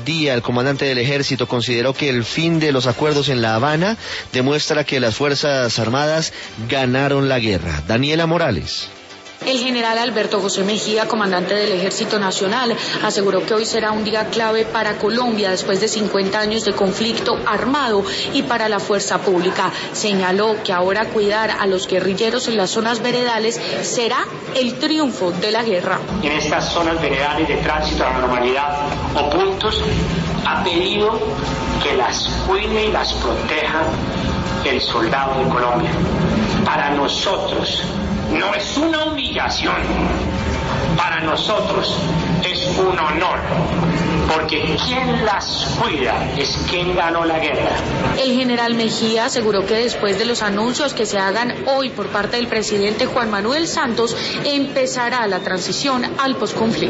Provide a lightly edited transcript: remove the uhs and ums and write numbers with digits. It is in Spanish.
Díaz, el comandante del ejército, consideró que el fin de los acuerdos en La Habana demuestra que las Fuerzas Armadas ganaron la guerra. Daniela Morales. El general Alberto José Mejía, comandante del Ejército Nacional, aseguró que hoy será un día clave para Colombia después de 50 años de conflicto armado y para la fuerza pública. Señaló que ahora cuidar a los guerrilleros en las zonas veredales será el triunfo de la guerra. En estas zonas veredales de tránsito a la normalidad o puntos, ha pedido que las cuide y las proteja el soldado de Colombia. Para nosotros no es una humillación, para nosotros es un honor, porque quien las cuida es quien ganó la guerra. El general Mejía aseguró que después de los anuncios que se hagan hoy por parte del presidente Juan Manuel Santos, empezará la transición al posconflicto.